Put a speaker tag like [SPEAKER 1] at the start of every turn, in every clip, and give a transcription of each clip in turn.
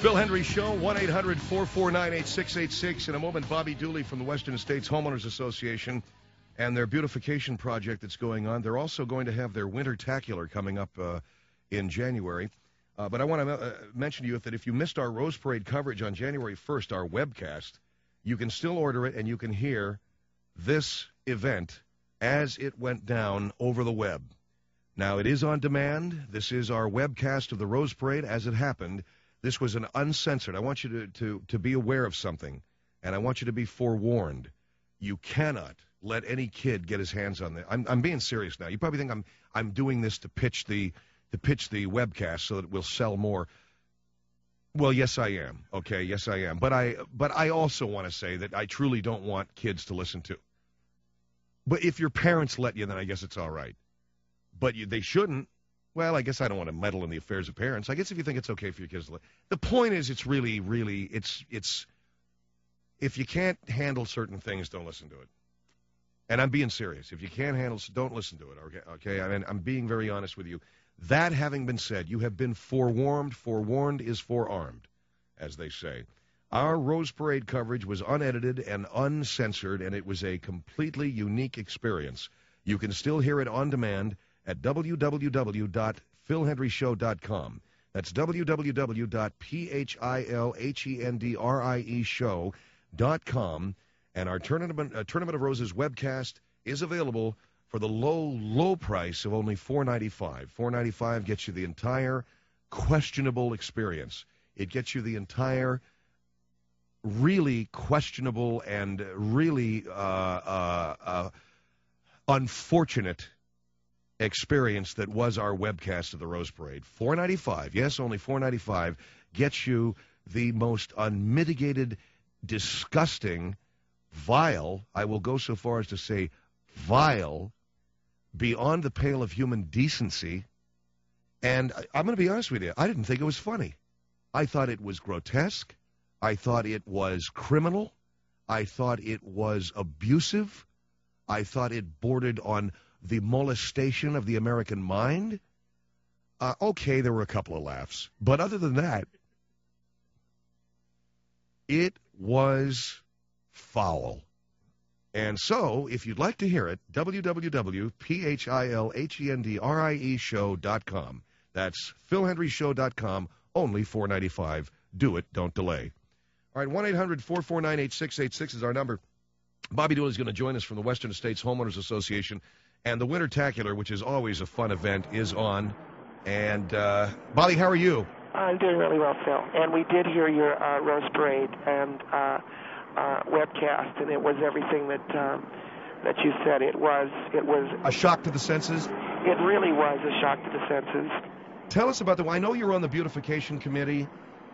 [SPEAKER 1] Phil Hendry Show, 1-800-449-8686. In a moment, Bobby Dooley from the Western States Homeowners Association and their beautification project that's going on. They're also going to have their Winter-tacular coming up in January. But I want to mention to you that if you missed our Rose Parade coverage on January 1st, our webcast, you can still order it and you can hear this event as it went down over the web. Now, it is on demand. This is our webcast of the Rose Parade as it happened. This was an uncensored. I want you to be aware of something, and I want you to be forewarned. You cannot let any kid get his hands on this. I'm being serious now. You probably think I'm doing this to pitch the webcast so that it will sell more. Well, yes, I am. Okay, yes, I am. But I also want to say that I truly don't want kids to listen to. But if your parents let you, then I guess it's all right. But they shouldn't. Well, I guess I don't want to meddle in the affairs of parents. I guess if you think it's okay for your kids to listen. The point is, it's really, it's if you can't handle certain things, don't listen to it. And I'm being serious. If you can't handle, don't listen to it, okay? I mean, I'm being very honest with you. That having been said, you have been forewarned. Forewarned is forearmed, as they say. Our Rose Parade coverage was unedited and uncensored, and it was a completely unique experience. You can still hear it on demand at www.philhendryshow.com. That's www.philhendrieshow.com. And our Tournament of Roses webcast is available for the low price of only $4.95. $4.95 gets you the entire questionable experience. It gets you the entire really questionable and really unfortunate experience that was our webcast of the Rose Parade. $4.95, yes, only $4.95 gets you the most unmitigated, disgusting, vile, I will go so far as to say vile, beyond the pale of human decency. And I'm going to be honest with you, I didn't think it was funny. I thought it was grotesque. I thought it was criminal. I thought it was abusive. I thought it bordered on the molestation of the American mind. Okay, there were a couple of laughs. But other than that, it was foul. And so, if you'd like to hear it, www.philhendrieshow.com. That's philhendryshow.com, only $4.95. Do it, don't delay. All right, 1-800-449-8686 is our number. Bobby Dooley is going to join us from the Western States Homeowners Association. And the Winter-tacular, which is always a fun event, is on. And, Bobby, how are you?
[SPEAKER 2] I'm doing really well, Phil. And we did hear your Rose Parade and webcast, and it was everything that you said. It was
[SPEAKER 1] a shock to the senses?
[SPEAKER 2] It really was a shock to the senses.
[SPEAKER 1] Tell us about I know you're on the beautification committee.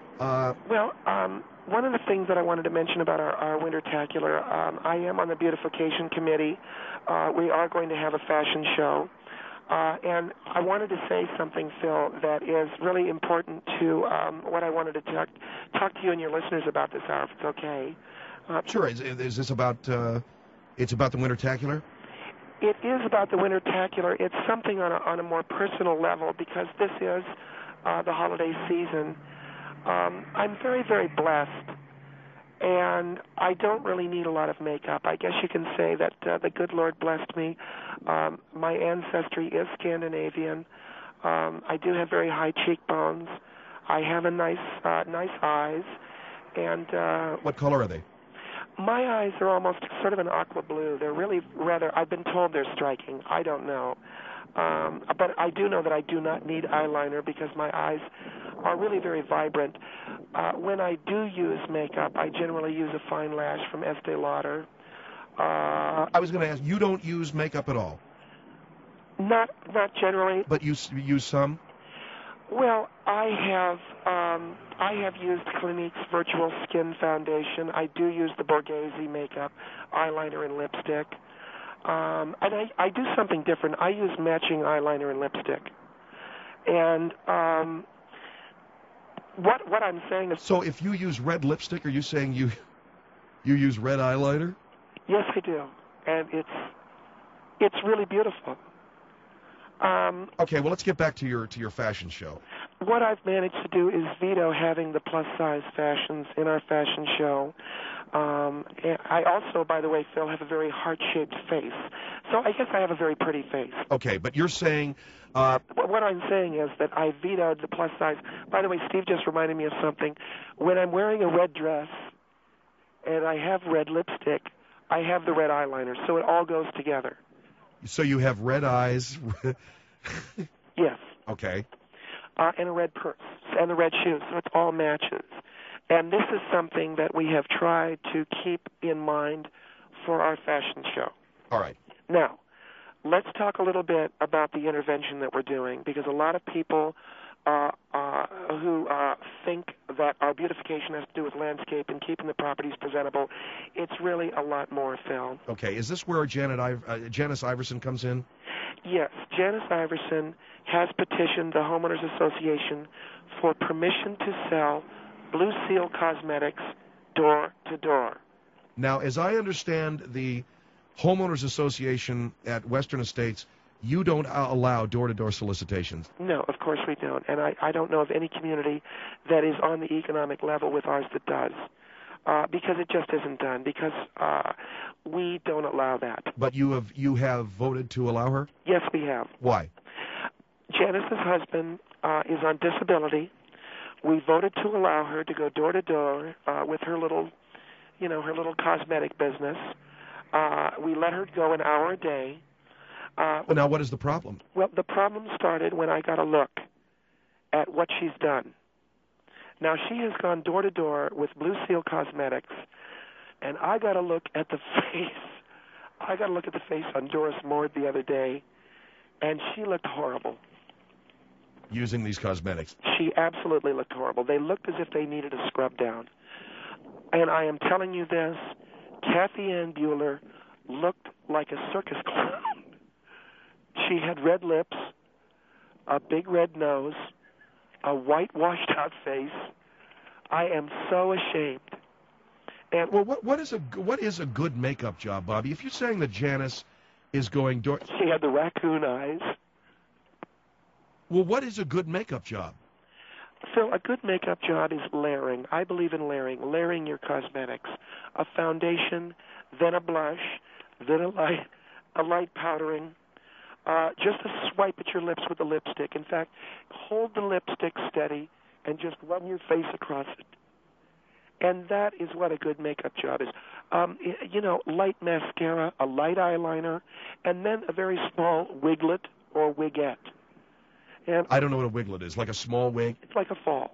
[SPEAKER 2] One of the things that I wanted to mention about our Winter-tacular, I am on the beautification committee. We are going to have a fashion show. And I wanted to say something, Phil, that is really important to what I wanted to talk to you and your listeners about this hour, if it's okay.
[SPEAKER 1] Sure. Is this about, it's about the Winter-tacular?
[SPEAKER 2] It is about the Winter-tacular. It's something on a more personal level because this is the holiday season. I'm very, very blessed, and I don't really need a lot of makeup. I guess you can say that the good Lord blessed me. My ancestry is Scandinavian. I do have very high cheekbones. I have a nice eyes. And
[SPEAKER 1] what color are they?
[SPEAKER 2] My eyes are almost sort of an aqua blue. They're really rather, I've been told they're striking. I don't know. But I do know that I do not need eyeliner because my eyes are really very vibrant. When I do use makeup, I generally use a fine lash from Estee Lauder.
[SPEAKER 1] I was going to ask, you don't use makeup at all?
[SPEAKER 2] Not generally.
[SPEAKER 1] But you use some?
[SPEAKER 2] Well, I have used Clinique's Virtual Skin Foundation. I do use the Borghese makeup, eyeliner, and lipstick. And I do something different. I use matching eyeliner and lipstick. And what I'm saying is...
[SPEAKER 1] So if you use red lipstick, are you saying you use red eyeliner?
[SPEAKER 2] Yes, I do. And it's really beautiful.
[SPEAKER 1] Okay, well, let's get back to your fashion show.
[SPEAKER 2] What I've managed to do is veto having the plus-size fashions in our fashion show. And I also, by the way, Phil, have a very heart-shaped face. So I guess I have a very pretty face.
[SPEAKER 1] Okay, but you're saying...
[SPEAKER 2] What I'm saying is that I vetoed the plus-size. By the way, Steve just reminded me of something. When I'm wearing a red dress and I have red lipstick, I have the red eyeliner, so it all goes together.
[SPEAKER 1] So you have red eyes?
[SPEAKER 2] Yes.
[SPEAKER 1] Okay.
[SPEAKER 2] And a red purse and the red shoes, so it all matches. And this is something that we have tried to keep in mind for our fashion show.
[SPEAKER 1] All right.
[SPEAKER 2] Now, let's talk a little bit about the intervention that we're doing, because a lot of people who think that our beautification has to do with landscape and keeping the properties presentable, it's really a lot more, Phil.
[SPEAKER 1] Okay. Is this where Janice Iverson comes in?
[SPEAKER 2] Yes. Janice Iverson has petitioned the Homeowners Association for permission to sell Blue Seal Cosmetics door to door.
[SPEAKER 1] Now, as I understand the Homeowners Association at Western Estates, you don't allow door-to-door solicitations.
[SPEAKER 2] No, of course we don't. And I don't know of any community that is on the economic level with ours that does, because it just isn't done, because we don't allow that.
[SPEAKER 1] But you have voted to allow her?
[SPEAKER 2] Yes, we have.
[SPEAKER 1] Why?
[SPEAKER 2] Janice's husband is on disability. We voted to allow her to go door to door with her little cosmetic business. We let her go an hour a day.
[SPEAKER 1] Now, what is the problem?
[SPEAKER 2] Well, the problem started when I got a look at what she's done. Now, she has gone door to door with Blue Seal Cosmetics, and I got a look at the face. I got a look at the face on Doris Mord the other day, and she looked horrible.
[SPEAKER 1] Using these cosmetics.
[SPEAKER 2] She absolutely looked horrible. They looked as if they needed a scrub down. And I am telling you this, Kathy Ann Bueller looked like a circus clown. She had red lips, a big red nose, a white washed-out face. I am so ashamed. And
[SPEAKER 1] well, what is a good makeup job, Bobby? If you're saying that Janice is going door...
[SPEAKER 2] She had the raccoon eyes.
[SPEAKER 1] Well, what is a good makeup job?
[SPEAKER 2] Phil, a good makeup job is layering. I believe in layering your cosmetics. A foundation, then a blush, then a light powdering. Just a swipe at your lips with the lipstick. In fact, hold the lipstick steady and just run your face across it. And that is what a good makeup job is. Light mascara, a light eyeliner, and then a very small wiglet or wigette. And
[SPEAKER 1] I don't know what a wiglet is. Like a small wig?
[SPEAKER 2] It's like a fall.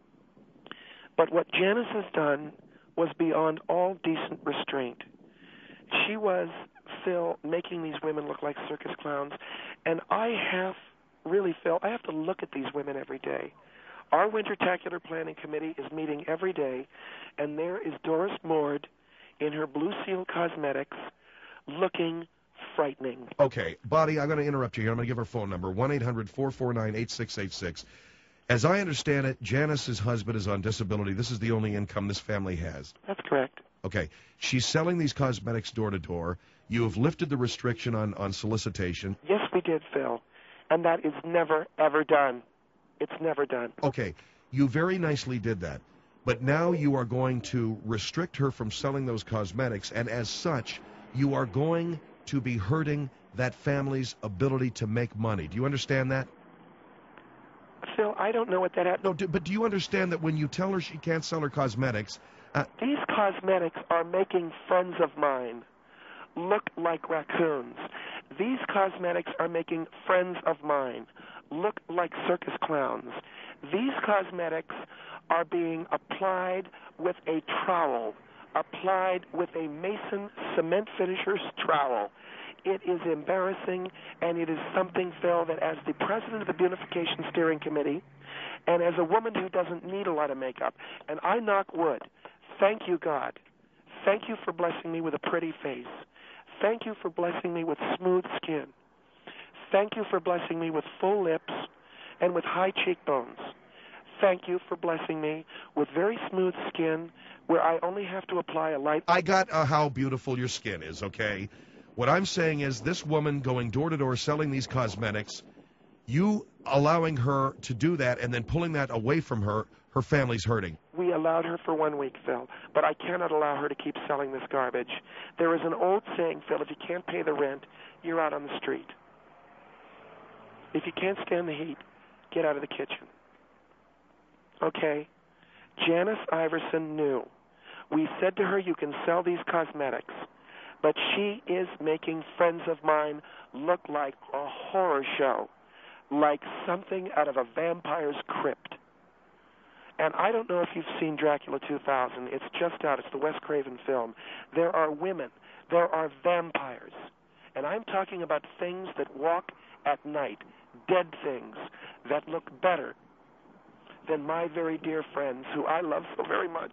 [SPEAKER 2] But what Janice has done was beyond all decent restraint. She was, Phil, making these women look like circus clowns. And I have to look at these women every day. Our Wintertacular Planning Committee is meeting every day, and there is Doris Mord in her Blue Seal Cosmetics looking frightening.
[SPEAKER 1] Okay, Bobby, I'm going to interrupt you here. I'm going to give her phone number, 1-800-449-8686. As I understand it, Janice's husband is on disability. This is the only income this family has.
[SPEAKER 2] That's correct.
[SPEAKER 1] Okay. She's selling these cosmetics door to door. You have lifted the restriction on solicitation.
[SPEAKER 2] Yes, we did, Phil. And that is never, ever done. It's never done.
[SPEAKER 1] Okay. You very nicely did that. But now you are going to restrict her from selling those cosmetics, and as such, you are going to be hurting that family's ability to make money. Do you understand that?
[SPEAKER 2] Phil, I don't know what that is.
[SPEAKER 1] No, but do you understand that when you tell her she can't sell her cosmetics...
[SPEAKER 2] These cosmetics are making friends of mine look like raccoons. These cosmetics are making friends of mine look like circus clowns. These cosmetics are being applied with a trowel, applied with a Mason cement finisher's trowel. It is embarrassing, and it is something, Phil, that as the president of the Beautification Steering Committee, and as a woman who doesn't need a lot of makeup, and I knock wood, thank you, God. Thank you for blessing me with a pretty face. Thank you for blessing me with smooth skin. Thank you for blessing me with full lips and with high cheekbones. Thank you for blessing me with very smooth skin where I only have to apply a light...
[SPEAKER 1] I got how beautiful your skin is, okay? What I'm saying is this woman going door to door selling these cosmetics, You allowing her to do that and then pulling that away from her, her family's hurting.
[SPEAKER 2] We allowed her for 1 week, Phil, but I cannot allow her to keep selling this garbage. There is an old saying, Phil, if you can't pay the rent, you're out on the street. If you can't stand the heat, get out of the kitchen. Okay? Janice Iverson knew. We said to her, you can sell these cosmetics, but she is making friends of mine look like a horror show, like something out of a vampire's crypt. And I don't know if you've seen Dracula 2000. It's just out. It's the Wes Craven film. There are women. There are vampires. And I'm talking about things that walk at night, dead things that look better than my very dear friends who I love so very much.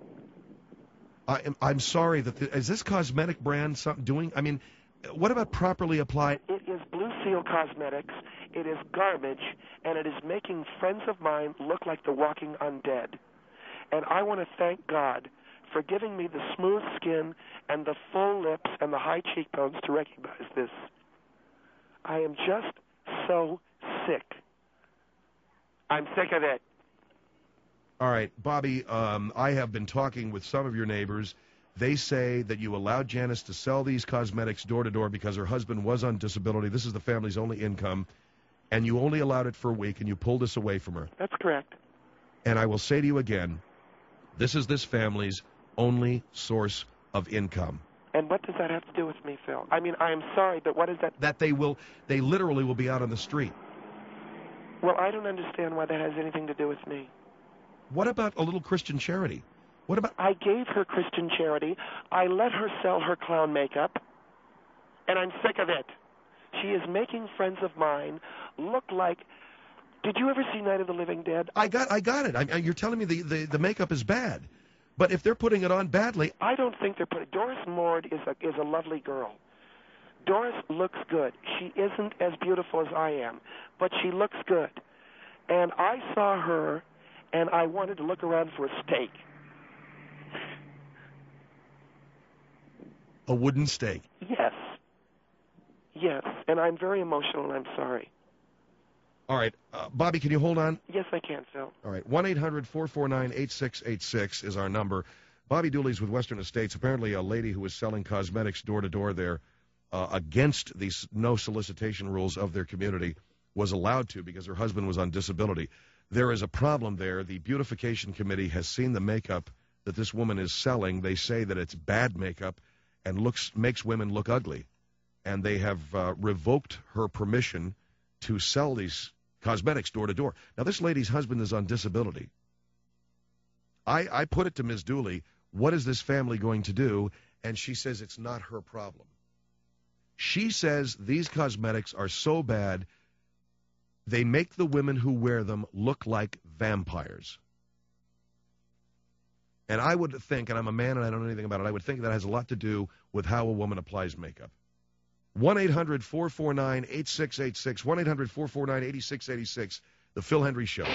[SPEAKER 1] I'm sorry that is this cosmetic brand something doing? I mean, what about properly applied?
[SPEAKER 2] It is Blue Seal Cosmetics. It is garbage, and it is making friends of mine look like the walking undead. And I want to thank God for giving me the smooth skin and the full lips and the high cheekbones to recognize this. I am just so sick. I'm sick of it.
[SPEAKER 1] All right, Bobby, I have been talking with some of your neighbors. They say that you allowed Janice to sell these cosmetics door to door because her husband was on disability. This is the family's only income. And you only allowed it for a week, and you pulled this away from her.
[SPEAKER 2] That's correct.
[SPEAKER 1] And I will say to you again, this is this family's only source of income.
[SPEAKER 2] And what does that have to do with me, Phil? I mean, I am sorry, but what is that?
[SPEAKER 1] That they literally will be out on the street.
[SPEAKER 2] Well, I don't understand why that has anything to do with me.
[SPEAKER 1] What about a little Christian charity? What about?
[SPEAKER 2] I gave her Christian charity. I let her sell her clown makeup, and I'm sick of it. She is making friends of mine look like. Did you ever see Night of the Living Dead?
[SPEAKER 1] I got it. You're telling me the makeup is bad, but if they're putting it on badly,
[SPEAKER 2] I don't think they're putting. Doris Mord is a lovely girl. Doris looks good. She isn't as beautiful as I am, but she looks good. And I saw her, and I wanted to look around for a steak.
[SPEAKER 1] A wooden stake.
[SPEAKER 2] Yes. Yes, and I'm very emotional, and I'm sorry.
[SPEAKER 1] All right, Bobby, can you hold on?
[SPEAKER 2] Yes, I can, Phil.
[SPEAKER 1] All right, 1-800-449-8686 is our number. Bobby Dooley's with Western Estates. Apparently a lady who was selling cosmetics door-to-door there against these no solicitation rules of their community was allowed to because her husband was on disability. There is a problem there. The beautification committee has seen the makeup that this woman is selling. They say that it's bad makeup and makes women look ugly. And they have revoked her permission to sell these cosmetics door to door. Now, this lady's husband is on disability. I put it to Ms. Dooley, what is this family going to do? And she says it's not her problem. She says these cosmetics are so bad, they make the women who wear them look like vampires. And I would think, and I'm a man and I don't know anything about it, I would think that has a lot to do with how a woman applies makeup. 1-800-449-8686, 1-800-449-8686, The Phil Hendrie Show.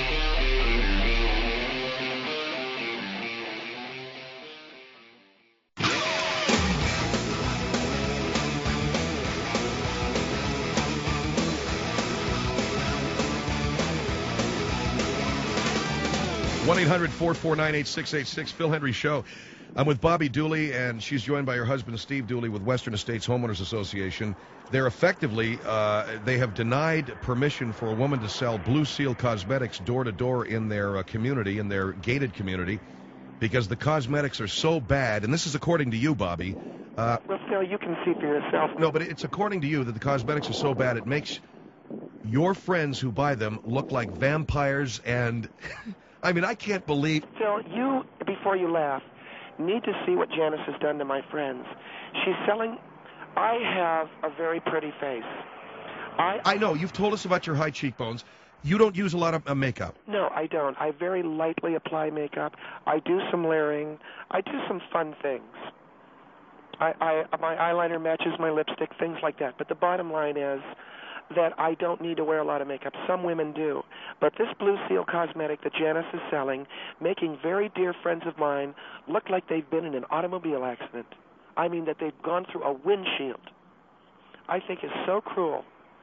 [SPEAKER 1] One 800-449-8686, Phil Hendrie Show. I'm with Bobby Dooley, and she's joined by her husband, Steve Dooley, with Western Estates Homeowners Association. They're effectively, they have denied permission for a woman to sell Blue Seal cosmetics door-to-door in their community, in their gated community, because the cosmetics are so bad, and this is according to you, Bobby.
[SPEAKER 2] Well, Phil, you can see for yourself.
[SPEAKER 1] No, but it's according to you that the cosmetics are so bad, it makes your friends who buy them look like vampires, and I mean, I can't believe.
[SPEAKER 2] Phil, you, before you laugh, need to see what Janice has done to my friends. She's selling. I have a very pretty face. I
[SPEAKER 1] know. You've told us about your high cheekbones. You don't use a lot of makeup.
[SPEAKER 2] No, I don't. I very lightly apply makeup. I do some layering. I do some fun things. My eyeliner matches my lipstick, things like that. But the bottom line is that I don't need to wear a lot of makeup. Some women do. But this Blue Seal cosmetic that Janice is selling, making very dear friends of mine look like they've been in an automobile accident. I mean that they've gone through a windshield. I think is so cruel.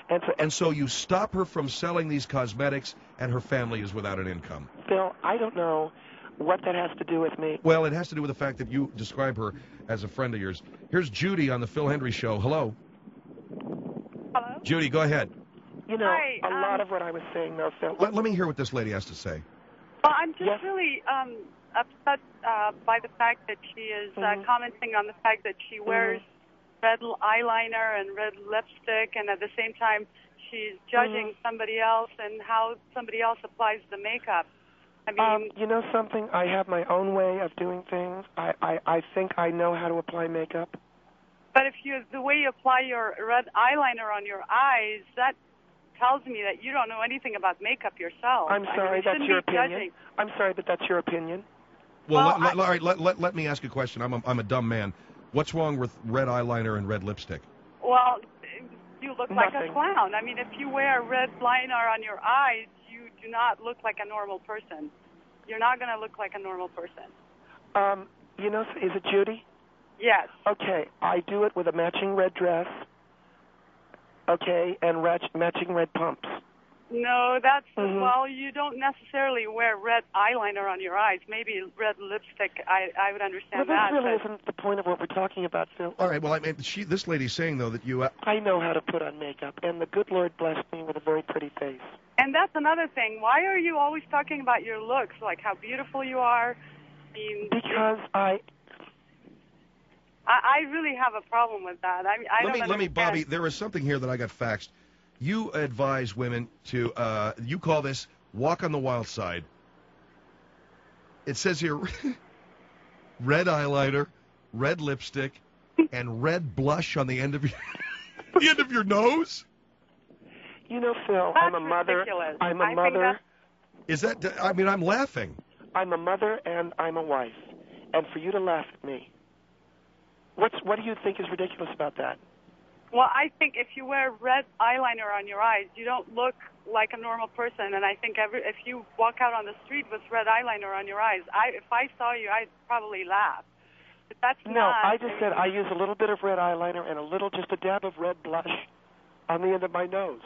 [SPEAKER 1] And so you stop her from selling these cosmetics, and her family is without an income.
[SPEAKER 2] Phil, I don't know what that has to do with me.
[SPEAKER 1] Well, it has to do with the fact that you describe her as a friend of yours. Here's Judy on the Phil Hendry Show. Hello.
[SPEAKER 3] Hello?
[SPEAKER 1] Judy, go ahead.
[SPEAKER 2] You know,
[SPEAKER 3] Hi,
[SPEAKER 2] a lot of what I was saying, though, Phil.
[SPEAKER 1] Let me hear what this lady has to say.
[SPEAKER 3] Well, I'm just
[SPEAKER 2] Yes.
[SPEAKER 3] really upset by the fact that she is commenting on the fact that she wears red eyeliner and red lipstick, and at the same time she's judging somebody else and how somebody else applies the makeup. I mean,
[SPEAKER 2] you know something? I have my own way of doing things. I think I know how to apply makeup.
[SPEAKER 3] but if the way you apply your red eyeliner on your eyes, that tells me that you don't know anything about makeup yourself.
[SPEAKER 2] I'm sorry, that's your opinion.
[SPEAKER 3] Judging.
[SPEAKER 2] I'm sorry, but that's your opinion.
[SPEAKER 1] Well,
[SPEAKER 3] Well,
[SPEAKER 1] all right, let me ask you a question. I'm a dumb man. What's wrong with red eyeliner and red lipstick?
[SPEAKER 3] Well, you look like
[SPEAKER 2] Nothing.
[SPEAKER 3] a clown. I mean, if you wear red liner on your eyes, you do not look like a normal person. You're not going to look like a normal person.
[SPEAKER 2] You know, is it Judy?
[SPEAKER 3] Yes.
[SPEAKER 2] Okay, I do it with a matching red dress, okay, and matching red pumps.
[SPEAKER 3] No, that's, well, you don't necessarily wear red eyeliner on your eyes. Maybe red lipstick, I would understand
[SPEAKER 2] Well, that
[SPEAKER 3] that.
[SPEAKER 2] really
[SPEAKER 3] but
[SPEAKER 2] isn't the point of what we're talking about, Phil.
[SPEAKER 1] All right, well, I mean, this lady's saying, though, that you...
[SPEAKER 2] I know how to put on makeup, and the good Lord blessed me with a very pretty face.
[SPEAKER 3] And that's another thing. Why are you always talking about your looks, like how beautiful you are? I mean,
[SPEAKER 2] Because I
[SPEAKER 3] really have a problem with that. I don't
[SPEAKER 1] let me,
[SPEAKER 3] understand.
[SPEAKER 1] Bobby, there is something here that I got faxed. You advise women to, you call this walk on the wild side. It says here, red eyeliner, red lipstick, and red blush on the end of your, the end of your nose.
[SPEAKER 2] You know, Phil,
[SPEAKER 3] That's
[SPEAKER 2] I'm a mother.
[SPEAKER 3] ridiculous.
[SPEAKER 2] I'm
[SPEAKER 3] I
[SPEAKER 2] a
[SPEAKER 3] think
[SPEAKER 2] mother.
[SPEAKER 1] Is that, I mean, I'm laughing.
[SPEAKER 2] I'm a mother and I'm a wife. And for you to laugh at me, what do you think is ridiculous about that?
[SPEAKER 3] Well, I think if you wear red eyeliner on your eyes, you don't look like a normal person. And I think if you walk out on the street with red eyeliner on your eyes, if I saw you, I'd probably laugh. But that's
[SPEAKER 2] No,
[SPEAKER 3] not.
[SPEAKER 2] I just said I use a little bit of red eyeliner and just a dab of red blush on the end of my nose.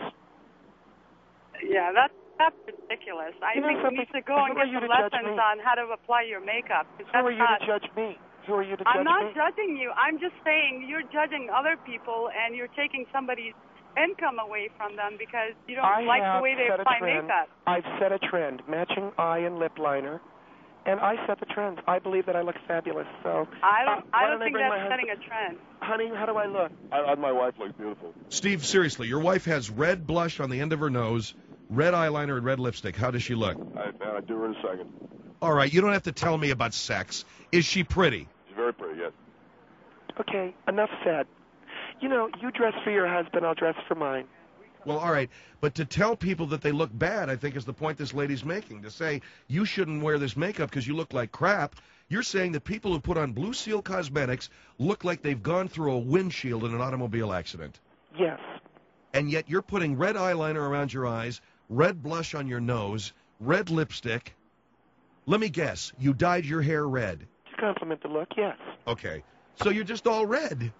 [SPEAKER 3] Yeah, that's ridiculous. I
[SPEAKER 2] You know
[SPEAKER 3] think you
[SPEAKER 2] something?
[SPEAKER 3] need to go
[SPEAKER 2] Who
[SPEAKER 3] and
[SPEAKER 2] are
[SPEAKER 3] get
[SPEAKER 2] you
[SPEAKER 3] some
[SPEAKER 2] to judge
[SPEAKER 3] lessons
[SPEAKER 2] me?
[SPEAKER 3] on how to apply your makeup. 'Cause
[SPEAKER 2] Who are
[SPEAKER 3] that's
[SPEAKER 2] you
[SPEAKER 3] not,
[SPEAKER 2] to judge me? Who are you to judge
[SPEAKER 3] I'm not
[SPEAKER 2] me?
[SPEAKER 3] judging you. I'm just saying you're judging other people and you're taking somebody's income away from them because you don't
[SPEAKER 2] I
[SPEAKER 3] like
[SPEAKER 2] have
[SPEAKER 3] the way they
[SPEAKER 2] set a
[SPEAKER 3] apply
[SPEAKER 2] trend.
[SPEAKER 3] makeup.
[SPEAKER 2] I've set a trend, matching eye and lip liner, and I set the trends. I believe that I look fabulous. So
[SPEAKER 3] I don't
[SPEAKER 2] why
[SPEAKER 3] think
[SPEAKER 2] bring my
[SPEAKER 3] that's
[SPEAKER 2] husband-
[SPEAKER 3] setting a trend.
[SPEAKER 2] Honey, how do I look?
[SPEAKER 4] My wife looks beautiful.
[SPEAKER 1] Steve, seriously, your wife has red blush on the end of her nose, red eyeliner, and red lipstick. How does she look?
[SPEAKER 4] I do her in a second.
[SPEAKER 1] All right, you don't have to tell me about sex. Is she pretty?
[SPEAKER 4] She's very pretty, yes.
[SPEAKER 2] Okay, enough said. You know, you dress for your husband, I'll dress for mine.
[SPEAKER 1] Well, all right, but to tell people that they look bad, I think, is the point this lady's making. To say you shouldn't wear this makeup because you look like crap, you're saying that people who put on Blue Seal Cosmetics look like they've gone through a windshield in an automobile accident.
[SPEAKER 2] Yes.
[SPEAKER 1] And yet you're putting red eyeliner around your eyes, red blush on your nose, red lipstick. Let me guess, you dyed your hair red.
[SPEAKER 2] To compliment the look, yes.
[SPEAKER 1] Okay, so you're just all red.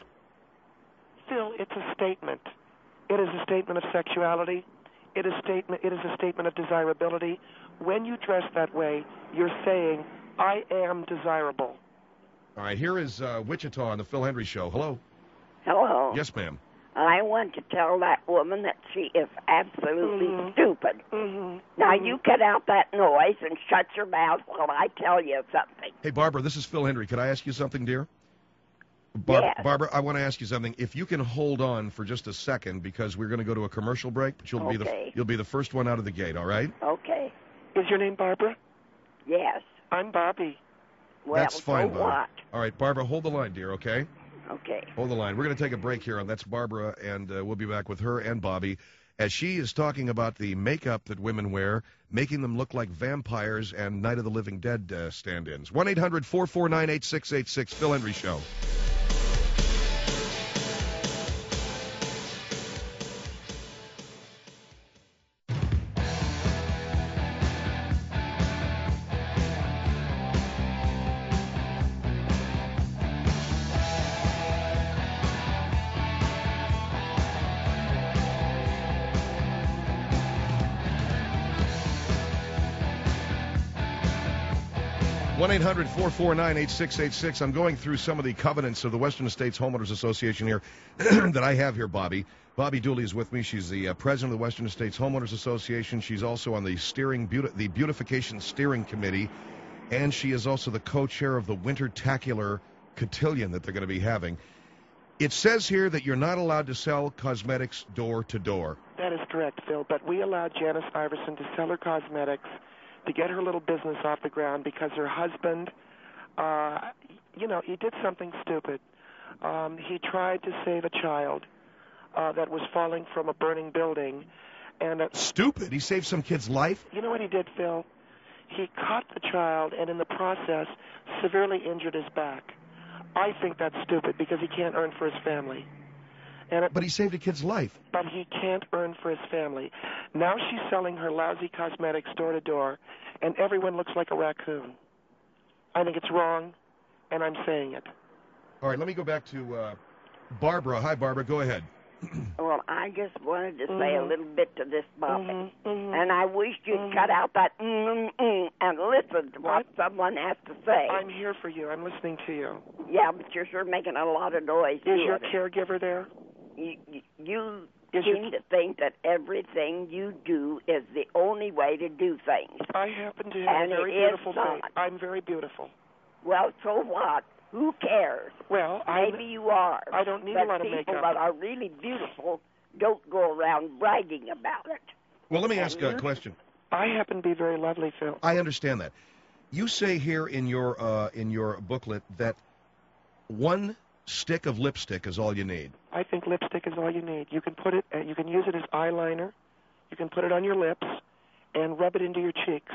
[SPEAKER 2] Phil, it's a statement. It is a statement of sexuality. It is a statement of desirability. When you dress that way, you're saying, I am desirable.
[SPEAKER 1] All right, here is Wichita on the Phil Hendry Show. Hello.
[SPEAKER 5] Hello.
[SPEAKER 1] Yes, ma'am.
[SPEAKER 5] I want to tell that woman that she is absolutely stupid. Now, you cut out that noise and shut your mouth while I tell you something.
[SPEAKER 1] Hey, Barbara, this is Phil Hendry. Could I ask you something, dear?
[SPEAKER 5] Yes.
[SPEAKER 1] Barbara, I want to ask you something. If you can hold on for just a second, because we're going to go to a commercial break, but you'll be the first one out of the gate, all right?
[SPEAKER 5] Okay.
[SPEAKER 2] Is your name Barbara?
[SPEAKER 5] Yes.
[SPEAKER 2] I'm Bobby.
[SPEAKER 5] Well,
[SPEAKER 1] That's fine,
[SPEAKER 5] so
[SPEAKER 1] Bob.
[SPEAKER 5] what?
[SPEAKER 1] All right, Barbara, hold the line, dear, okay?
[SPEAKER 5] Okay.
[SPEAKER 1] Hold the line. We're going to take a break here, and that's Barbara, and we'll be back with her and Bobby as she is talking about the makeup that women wear, making them look like vampires and Night of the Living Dead stand-ins. 1-800-449-8686, Phil Hendry Show. 1-800-449-8686. I'm going through some of the covenants of the Western States Homeowners Association here that I have here, Bobby. Bobby Dooley is with me. She's the president of the Western States Homeowners Association. She's also on the Beautification Steering Committee, and she is also the co-chair of the Wintertacular Cotillion that they're going to be having. It says here that you're not allowed to sell cosmetics door to door.
[SPEAKER 2] That is correct, Phil, but we allowed Janice Iverson to sell her cosmetics to get her little business off the ground because her husband, he did something stupid. He tried to save a child that was falling from a burning building. And
[SPEAKER 1] Stupid? He saved some kid's life?
[SPEAKER 2] You know what he did, Phil? He caught the child and in the process severely injured his back. I think that's stupid because he can't earn for his family.
[SPEAKER 1] But he saved a kid's life.
[SPEAKER 2] But he can't earn for his family. Now she's selling her lousy cosmetics door to door, and everyone looks like a raccoon. I think it's wrong, and I'm saying it.
[SPEAKER 1] All right, let me go back to Barbara. Hi, Barbara. Go ahead.
[SPEAKER 5] Well, I just wanted to say a little bit to this Bobby. And I wish you'd cut out that and listen to what someone has to say.
[SPEAKER 2] I'm here for you. I'm listening to you.
[SPEAKER 5] Yeah, but you're sure making a lot of noise.
[SPEAKER 2] Is your caregiver there?
[SPEAKER 5] You seem to think that everything you do is the only way to do things.
[SPEAKER 2] I happen to have a very beautiful face. I'm very beautiful.
[SPEAKER 5] Well, so what? Who cares?
[SPEAKER 2] Well,
[SPEAKER 5] maybe you are.
[SPEAKER 2] I don't need a lot of makeup.
[SPEAKER 5] People that are really beautiful don't go around bragging about it.
[SPEAKER 1] Well, let me ask a question.
[SPEAKER 2] I happen to be very lovely, Phil.
[SPEAKER 1] I understand that. You say here in your booklet that one stick of lipstick is all you need.
[SPEAKER 2] I think lipstick is all you need. You can put it. You can use it as eyeliner. You can put it on your lips and rub it into your cheeks.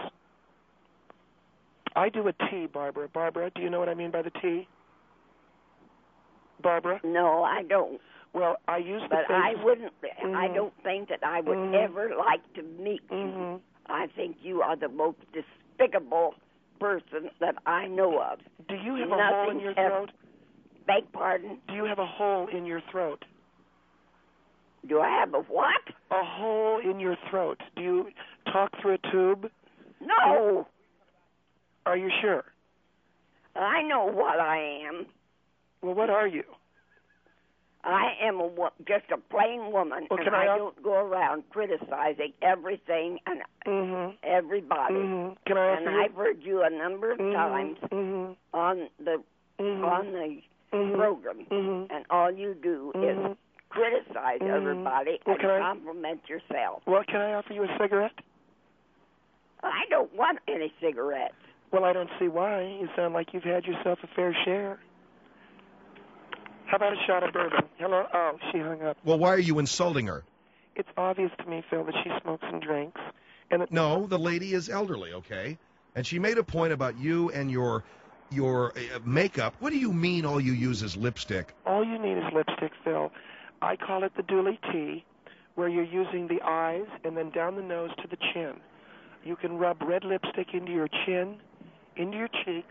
[SPEAKER 2] I do a T, Barbara. Barbara, do you know what I mean by the T? Barbara?
[SPEAKER 5] No, I don't.
[SPEAKER 2] Well, I use the
[SPEAKER 5] But
[SPEAKER 2] face.
[SPEAKER 5] I wouldn't. I don't think that I would ever like to meet you. I think you are the most despicable person that I know of.
[SPEAKER 2] Do you have a hole in your throat?
[SPEAKER 5] Beg pardon?
[SPEAKER 2] Do you have a hole in your throat?
[SPEAKER 5] Do I have a what?
[SPEAKER 2] A hole in your throat. Do you talk through a tube?
[SPEAKER 5] No.
[SPEAKER 2] Are you sure?
[SPEAKER 5] I know what I am.
[SPEAKER 2] Well, what are you?
[SPEAKER 5] I am just a plain woman,
[SPEAKER 2] well,
[SPEAKER 5] and I don't go around criticizing everything and everybody.
[SPEAKER 2] Can I
[SPEAKER 5] and I've heard you a number of times on the program, and all you do is criticize everybody and compliment yourself.
[SPEAKER 2] Well, can I offer you a cigarette?
[SPEAKER 5] I don't want any cigarettes.
[SPEAKER 2] Well, I don't see why. You sound like you've had yourself a fair share. How about a shot of bourbon? Hello? Oh, she hung up.
[SPEAKER 1] Well, why are you insulting her?
[SPEAKER 2] It's obvious to me, Phil, that she smokes and drinks.
[SPEAKER 1] No, the lady is elderly, okay? And she made a point about you and your makeup. What do you mean all you use is lipstick?
[SPEAKER 2] All you need is lipstick, Phil. I call it the Dooley T, where you're using the eyes and then down the nose to the chin. You can rub red lipstick into your chin, into your cheeks,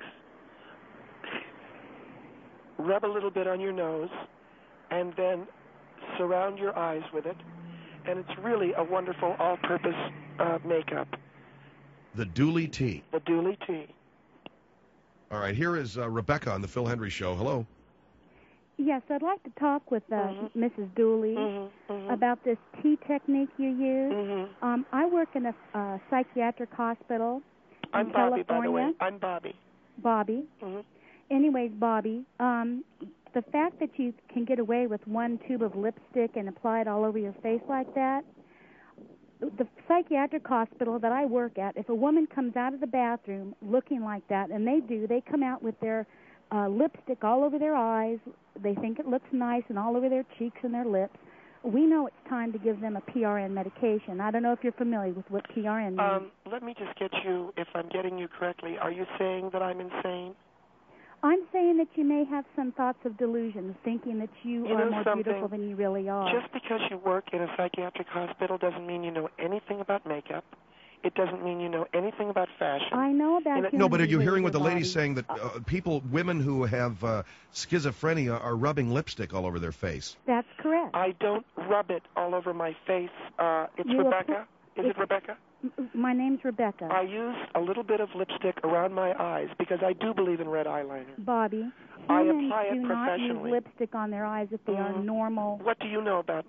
[SPEAKER 2] rub a little bit on your nose, and then surround your eyes with it. And it's really a wonderful all-purpose makeup.
[SPEAKER 1] The Dooley T.
[SPEAKER 2] The Dooley T.
[SPEAKER 1] All right, here is Rebecca on the Phil Hendry Show. Hello.
[SPEAKER 6] Yes, I'd like to talk with Mrs. Dooley about this tea technique you use. I work in a psychiatric hospital in California.
[SPEAKER 2] By the way. I'm Bobby.
[SPEAKER 6] Bobby. Anyways, Bobby, the fact that you can get away with one tube of lipstick and apply it all over your face like that, the psychiatric hospital that I work at, if a woman comes out of the bathroom looking like that, and they come out with their lipstick all over their eyes, they think it looks nice and all over their cheeks and their lips, we know it's time to give them a PRN medication. I don't know if you're familiar with what PRN means.
[SPEAKER 2] Let me just get you, if I'm getting you correctly, are you saying that I'm insane?
[SPEAKER 6] I'm saying that you may have some thoughts of delusion, thinking that you are more beautiful than you really are.
[SPEAKER 2] Just because you work in a psychiatric hospital doesn't mean you know anything about makeup. It doesn't mean you know anything about fashion.
[SPEAKER 6] I know about
[SPEAKER 1] No, but are you hearing what the lady's saying, that women who have schizophrenia are rubbing lipstick all over their face?
[SPEAKER 6] That's correct.
[SPEAKER 2] I don't rub it all over my face. It's Rebecca. Is it Rebecca?
[SPEAKER 6] My name's Rebecca.
[SPEAKER 2] I use a little bit of lipstick around my eyes because I do believe in red eyeliner.
[SPEAKER 6] Bobby,
[SPEAKER 2] I
[SPEAKER 6] humans
[SPEAKER 2] apply it
[SPEAKER 6] do not use
[SPEAKER 2] professionally.
[SPEAKER 6] lipstick on their eyes if they are normal.
[SPEAKER 2] What do you know about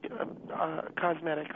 [SPEAKER 2] cosmetics?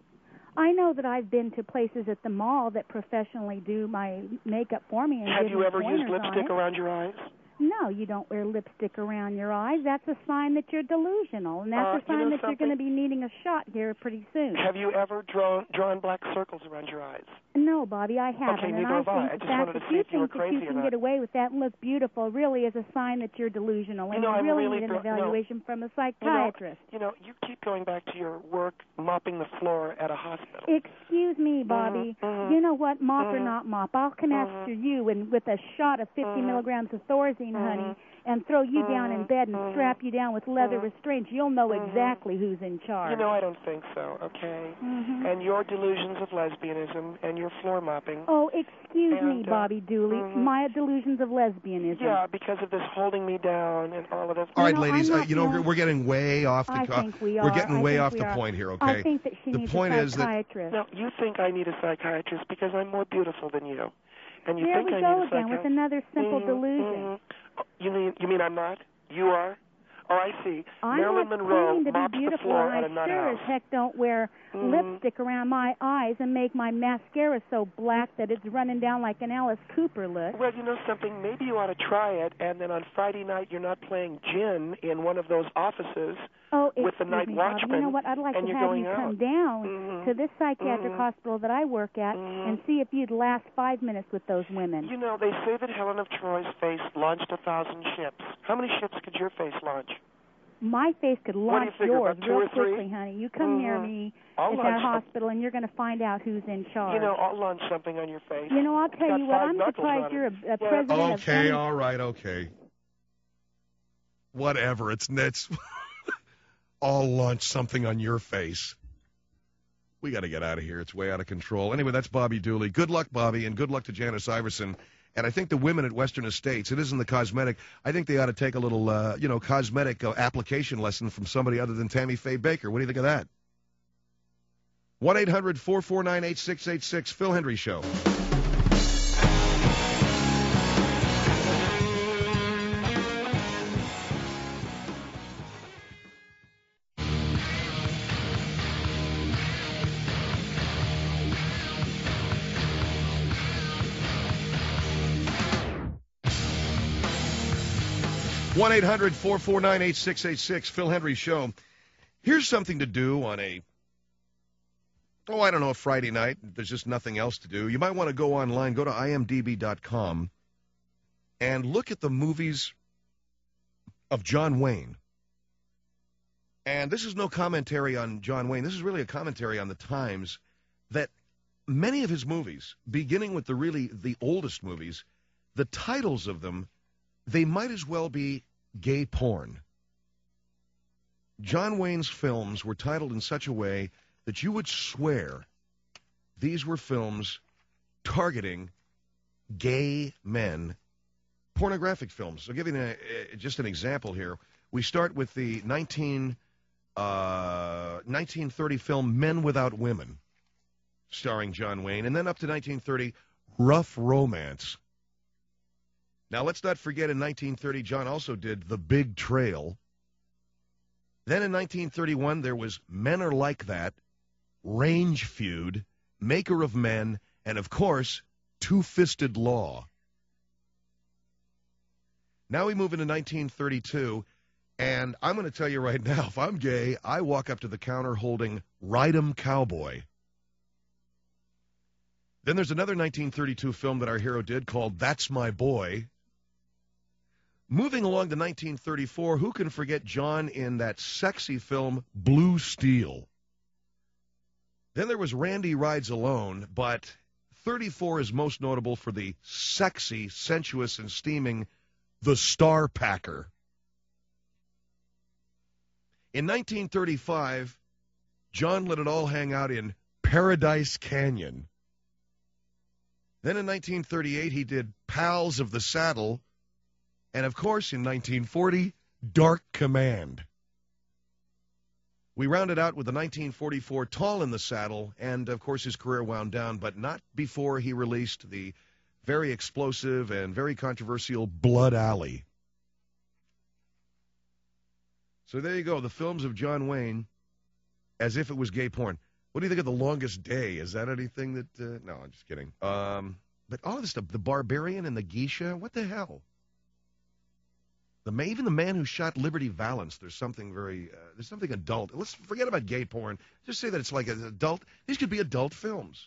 [SPEAKER 6] I know that I've been to places at the mall that professionally do my makeup for me. And
[SPEAKER 2] Have
[SPEAKER 6] give
[SPEAKER 2] you
[SPEAKER 6] me
[SPEAKER 2] ever used
[SPEAKER 6] pointers on
[SPEAKER 2] lipstick
[SPEAKER 6] it.
[SPEAKER 2] around your eyes?
[SPEAKER 6] No, you don't wear lipstick around your eyes. That's a sign that you're delusional, and that's a sign
[SPEAKER 2] you know
[SPEAKER 6] that you're going to be needing a shot here pretty soon.
[SPEAKER 2] Have you ever drawn black circles around your eyes?
[SPEAKER 6] No, Bobby, I haven't.
[SPEAKER 2] Okay,
[SPEAKER 6] and
[SPEAKER 2] neither
[SPEAKER 6] I
[SPEAKER 2] have I.
[SPEAKER 6] think
[SPEAKER 2] I just
[SPEAKER 6] the
[SPEAKER 2] wanted
[SPEAKER 6] fact
[SPEAKER 2] to
[SPEAKER 6] that
[SPEAKER 2] see
[SPEAKER 6] you
[SPEAKER 2] if you were
[SPEAKER 6] think that you
[SPEAKER 2] crazy or
[SPEAKER 6] can
[SPEAKER 2] not.
[SPEAKER 6] get away with that and look beautiful really is a sign that you're delusional, and
[SPEAKER 2] You know,
[SPEAKER 6] you
[SPEAKER 2] I'm
[SPEAKER 6] really
[SPEAKER 2] really
[SPEAKER 6] need an evaluation from a psychiatrist.
[SPEAKER 2] You keep going back to your work mopping the floor at a hospital.
[SPEAKER 6] Excuse me, Bobby. You know what? Mop or not mop, I'll come after you and with a shot of 50 milligrams of Thorazine, honey, and throw you down in bed and strap you down with leather restraints. You'll know exactly who's in charge.
[SPEAKER 2] You know, I don't think so, okay? And your delusions of lesbianism and your floor mopping.
[SPEAKER 6] Oh, excuse me, Bobby Dooley. My delusions of lesbianism.
[SPEAKER 2] Yeah, because of this holding me down and all of this.
[SPEAKER 1] All right, ladies, we're getting way off the...
[SPEAKER 6] I think we are.
[SPEAKER 1] We're getting way off
[SPEAKER 6] we
[SPEAKER 1] the
[SPEAKER 6] are.
[SPEAKER 1] point here, okay?
[SPEAKER 6] I think that she
[SPEAKER 1] the
[SPEAKER 6] needs
[SPEAKER 1] point
[SPEAKER 6] a
[SPEAKER 1] is that
[SPEAKER 6] psychiatrist.
[SPEAKER 2] No, you think I need a psychiatrist because I'm more beautiful than you. And you
[SPEAKER 6] there
[SPEAKER 2] think
[SPEAKER 6] we
[SPEAKER 2] I
[SPEAKER 6] go
[SPEAKER 2] need a
[SPEAKER 6] again with another simple delusion.
[SPEAKER 2] Oh, you mean I'm not? You are? Oh, I see.
[SPEAKER 6] I'm
[SPEAKER 2] Marilyn
[SPEAKER 6] not
[SPEAKER 2] Monroe
[SPEAKER 6] claiming to
[SPEAKER 2] mopped
[SPEAKER 6] be
[SPEAKER 2] the
[SPEAKER 6] beautiful,
[SPEAKER 2] floor
[SPEAKER 6] and
[SPEAKER 2] at a
[SPEAKER 6] I
[SPEAKER 2] nut
[SPEAKER 6] sure
[SPEAKER 2] house.
[SPEAKER 6] as heck don't wear lipstick around my eyes and make my mascara so black that it's running down like an Alice Cooper look.
[SPEAKER 2] Well, you know something? Maybe you ought to try it, and then on Friday night you're not playing gin in one of those offices with the night watchman.
[SPEAKER 6] Bob, you know what? I'd like to have you come down to this psychiatric hospital that I work at and see if you'd last 5 minutes with those women.
[SPEAKER 2] You know, they say that Helen of Troy's face launched 1,000 ships. How many ships could your face launch?
[SPEAKER 6] My face could launch
[SPEAKER 2] figure,
[SPEAKER 6] yours
[SPEAKER 2] about 2
[SPEAKER 6] real
[SPEAKER 2] or 3?
[SPEAKER 6] quickly, honey. You come near me
[SPEAKER 2] I'll
[SPEAKER 6] at
[SPEAKER 2] launch
[SPEAKER 6] that hospital, and you're going to find out who's in charge.
[SPEAKER 2] You know, I'll launch something on your face.
[SPEAKER 6] You know, I'll tell you what, I'm surprised you're a president of
[SPEAKER 1] Okay,
[SPEAKER 6] any...
[SPEAKER 1] all right, okay. Whatever, it's I'll launch something on your face. We got to get out of here. It's way out of control. Anyway, that's Bobby Dooley. Good luck, Bobby, and good luck to Janice Iverson. And I think the women at Western Estates, it isn't the cosmetic. I think they ought to take a little, cosmetic application lesson from somebody other than Tammy Faye Baker. What do you think of that? 1-800-449-8686, Phil Hendry Show. One 800-449-8686, Phil Hendry Show. Here's something to do on a Friday night. There's just nothing else to do. You might want to go online, go to imdb.com, and look at the movies of John Wayne. And this is no commentary on John Wayne. This is really a commentary on the times that many of his movies, beginning with the oldest movies, the titles of them, they might as well be gay porn. John Wayne's films were titled in such a way that you would swear these were films targeting gay men, pornographic films. So, giving just an example here, we start with the 1930 film Men Without Women, starring John Wayne, and then up to 1930, Rough Romance. Now, let's not forget in 1930, John also did The Big Trail. Then in 1931, there was Men Are Like That, Range Feud, Maker of Men, and, of course, Two-Fisted Law. Now we move into 1932, and I'm going to tell you right now, if I'm gay, I walk up to the counter holding Ride 'em Cowboy. Then there's another 1932 film that our hero did called That's My Boy. Moving along to 1934, who can forget John in that sexy film Blue Steel? Then there was Randy Rides Alone, but 34 is most notable for the sexy, sensuous, and steaming The Star Packer. In 1935, John let it all hang out in Paradise Canyon. Then in 1938, he did Pals of the Saddle. And, of course, in 1940, Dark Command. We rounded out with the 1944 Tall in the Saddle, and, of course, his career wound down, but not before he released the very explosive and very controversial Blood Alley. So there you go, the films of John Wayne, as if it was gay porn. What do you think of The Longest Day? Is that anything that... no, I'm just kidding. But all of this stuff, The Barbarian and the Geisha, what the hell? Even the man who shot Liberty Valance, there's something adult. Let's forget about gay porn. Just say that it's like an adult. These could be adult films.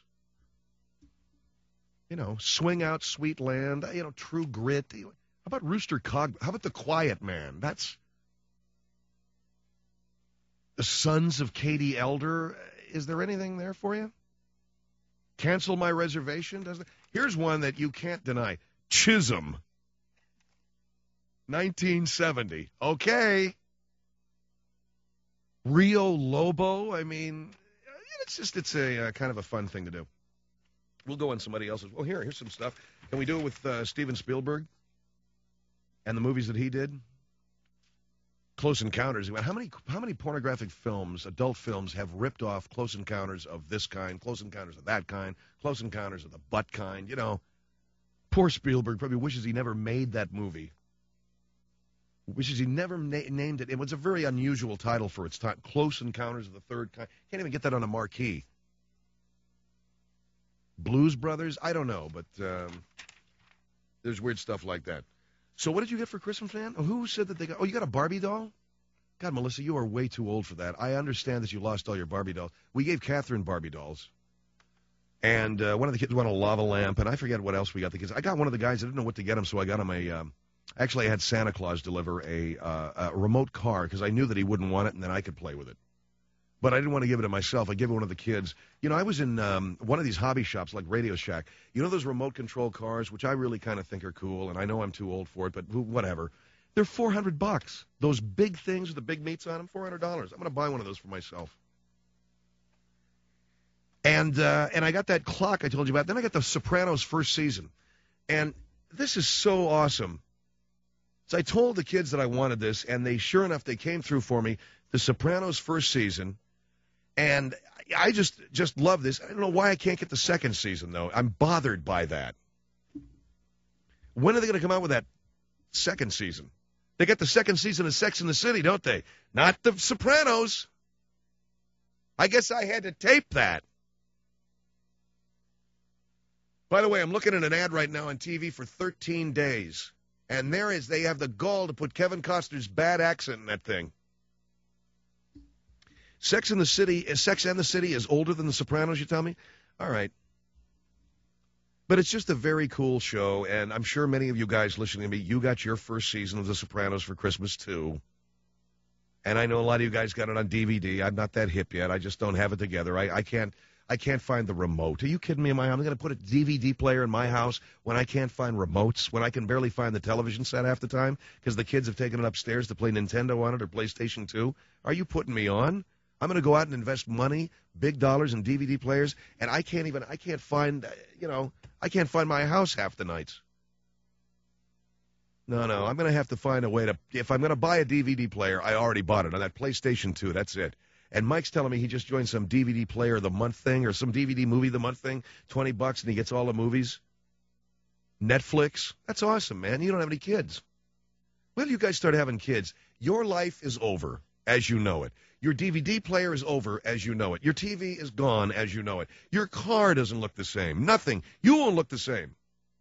[SPEAKER 1] You know, Swing Out, Sweet Land, True Grit. How about Rooster Cog? How about The Quiet Man? That's... The Sons of Katie Elder. Is there anything there for you? Cancel My Reservation? Here's one that you can't deny. Chisholm. 1970. Okay. Rio Lobo. I mean, it's a kind of a fun thing to do. We'll go on somebody else's. Well, here's some stuff. Can we do it with Steven Spielberg and the movies that he did? Close Encounters. How many pornographic films, adult films, have ripped off Close Encounters of this kind, Close Encounters of that kind, Close Encounters of the butt kind? Poor Spielberg probably wishes he never made that movie. Wishes he never named it. It was a very unusual title for its time. Close Encounters of the Third Kind. Can't even get that on a marquee. Blues Brothers? I don't know, but there's weird stuff like that. So what did you get for Christmas, man? Who said that they got... Oh, you got a Barbie doll? God, Melissa, you are way too old for that. I understand that you lost all your Barbie dolls. We gave Catherine Barbie dolls. And one of the kids won a lava lamp, and I forget what else we got the kids. I got one of the guys, I didn't know what to get him, so I got him a... Actually, I had Santa Claus deliver a remote car because I knew that he wouldn't want it, and then I could play with it. But I didn't want to give it to myself. I gave it to one of the kids. I was in one of these hobby shops like Radio Shack. You know those remote control cars, which I really kind of think are cool, and I know I'm too old for it, but whatever. They're $400. Those big things with the big meats on them, $400. I'm going to buy one of those for myself. And I got that clock I told you about. Then I got The Sopranos first season. And this is so awesome. So I told the kids that I wanted this, and sure enough, they came through for me. The Sopranos first season. And I just love this. I don't know why I can't get the second season, though. I'm bothered by that. When are they going to come out with that second season? They got the second season of Sex and the City, don't they? Not The Sopranos. I guess I had to tape that. By the way, I'm looking at an ad right now on TV for 13 days. And they have the gall to put Kevin Costner's bad accent in that thing. Sex and the City is older than The Sopranos, you tell me? All right. But it's just a very cool show, and I'm sure many of you guys listening to me, you got your first season of The Sopranos for Christmas, too. And I know a lot of you guys got it on DVD. I'm not that hip yet. I just don't have it together. I can't find the remote. Are you kidding me? I'm going to put a DVD player in my house when I can't find remotes, when I can barely find the television set half the time because the kids have taken it upstairs to play Nintendo on it or PlayStation 2? Are you putting me on? I'm going to go out and invest money, big dollars in DVD players, and I can't find my house half the nights. No, I'm going to have to find a way to, if I'm going to buy a DVD player, I already bought it on that PlayStation 2, that's it. And Mike's telling me he just joined some DVD player of the month thing or some DVD movie of the month thing, $20, and he gets all the movies. Netflix. That's awesome, man. You don't have any kids. Well, you guys start having kids. Your life is over as you know it. Your DVD player is over as you know it. Your TV is gone as you know it. Your car doesn't look the same. Nothing. You won't look the same.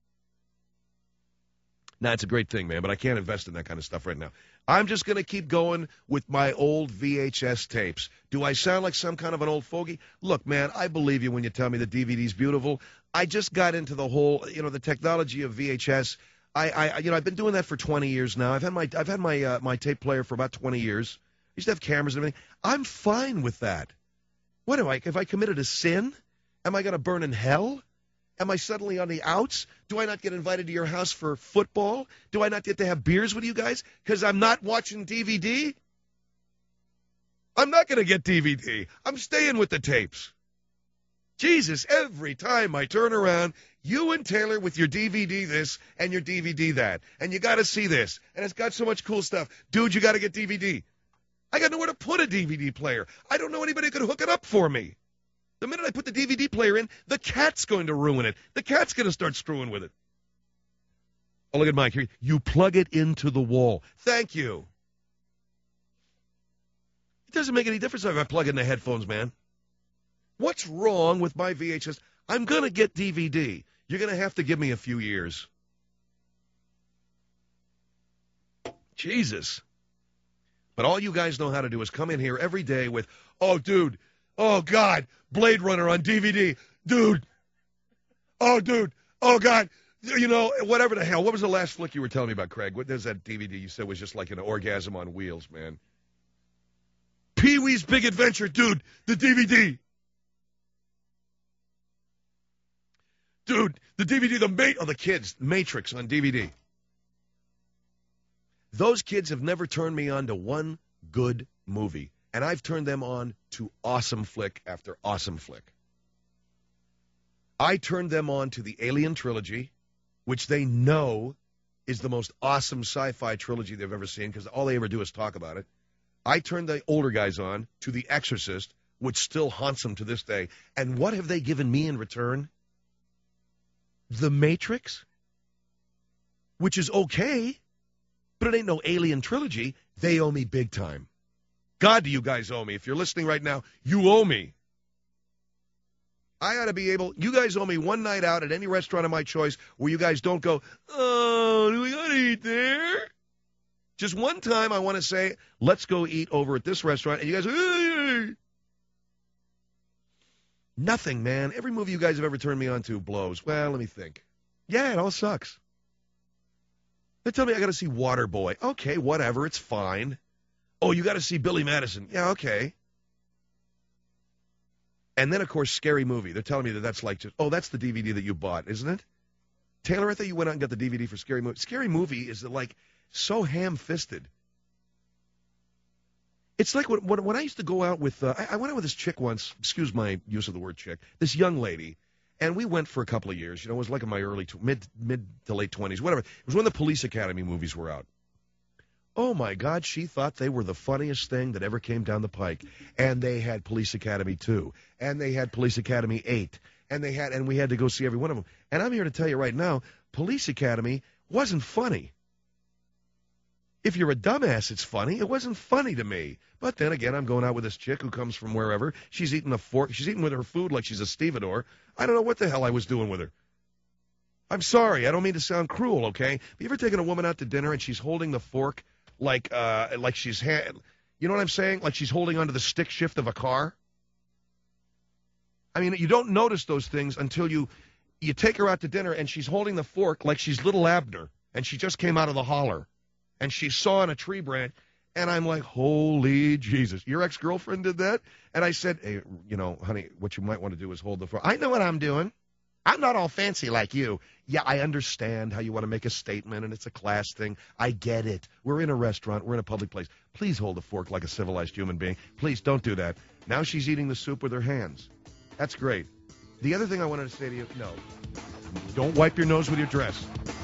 [SPEAKER 1] Now, it's a great thing, man, but I can't invest in that kind of stuff right now. I'm just going to keep going with my old VHS tapes. Do I sound like some kind of an old fogey? Look, man, I believe you when you tell me the DVD's beautiful. I just got into the whole, the technology of VHS. I've been doing that for 20 years now. I've had my tape player for about 20 years. I used to have cameras and everything. I'm fine with that. What am I? If I committed a sin, am I going to burn in hell? Am I suddenly on the outs? Do I not get invited to your house for football? Do I not get to have beers with you guys because I'm not watching DVD? I'm not going to get DVD. I'm staying with the tapes. Jesus, every time I turn around, you and Taylor with your DVD this and your DVD that. And you got to see this. And it's got so much cool stuff. Dude, you got to get DVD. I got nowhere to put a DVD player. I don't know anybody who could hook it up for me. The minute I put the DVD player in, the cat's going to ruin it. The cat's going to start screwing with it. Oh, look at Mike here. You plug it into the wall. Thank you. It doesn't make any difference if I plug in the headphones, man. What's wrong with my VHS? I'm going to get DVD. You're going to have to give me a few years. Jesus. But all you guys know how to do is come in here every day with, oh, dude, oh, God, Blade Runner on DVD. Dude. Oh, dude. Oh, God. You know, whatever the hell. What was the last flick you were telling me about, Craig? What is that DVD you said was just like an orgasm on wheels, man? Pee-wee's Big Adventure, dude, the DVD. Dude, the DVD, the kids, Matrix on DVD. Those kids have never turned me on to one good movie, and I've turned them on to awesome flick after awesome flick. I turned them on to the Alien trilogy, which they know is the most awesome sci-fi trilogy they've ever seen because all they ever do is talk about it. I turned the older guys on to The Exorcist, which still haunts them to this day. And what have they given me in return? The Matrix, which is okay, but it ain't no Alien trilogy. They owe me big time. God, do you guys owe me. If you're listening right now, you owe me. I ought to be able, you guys owe me one night out at any restaurant of my choice where you guys don't go, oh, do we got to eat there? Just one time I want to say, let's go eat over at this restaurant, and you guys, hey. Nothing, man. Every movie you guys have ever turned me on to blows. Well, let me think. Yeah, it all sucks. They tell me I got to see Waterboy. Okay, whatever, it's fine. Oh, you got to see Billy Madison. Yeah, okay. And then, of course, Scary Movie. They're telling me that that's like just, oh, that's the DVD that you bought, isn't it? Taylor, I thought you went out and got the DVD for Scary Movie. Scary Movie is like so ham-fisted. It's like when I used to go out with, I went out with this chick once, excuse my use of the word chick, this young lady, and we went for a couple of years. You know, it was like in my early, mid to late 20s, whatever. It was when the Police Academy movies were out. Oh, my God, she thought they were the funniest thing that ever came down the pike. And they had Police Academy 2, and they had Police Academy 8, and we had to go see every one of them. And I'm here to tell you right now, Police Academy wasn't funny. If you're a dumbass, it's funny. It wasn't funny to me. But then again, I'm going out with this chick who comes from wherever. She's eating a fork. She's eating with her food like she's a stevedore. I don't know what the hell I was doing with her. I'm sorry. I don't mean to sound cruel, okay? Have you ever taken a woman out to dinner and she's holding the fork like she's, you know what I'm saying? Like she's holding onto the stick shift of a car? I mean, you don't notice those things until you take her out to dinner and she's holding the fork like she's little Abner and she just came out of the holler. And she's sawing a tree branch, and I'm like, holy Jesus. Your ex-girlfriend did that? And I said, hey, you know, honey, what you might want to do is hold the fork. I know what I'm doing. I'm not all fancy like you. Yeah, I understand how you want to make a statement, and it's a class thing. I get it. We're in a restaurant. We're in a public place. Please hold the fork like a civilized human being. Please don't do that. Now she's eating the soup with her hands. That's great. The other thing I wanted to say to you, no, don't wipe your nose with your dress.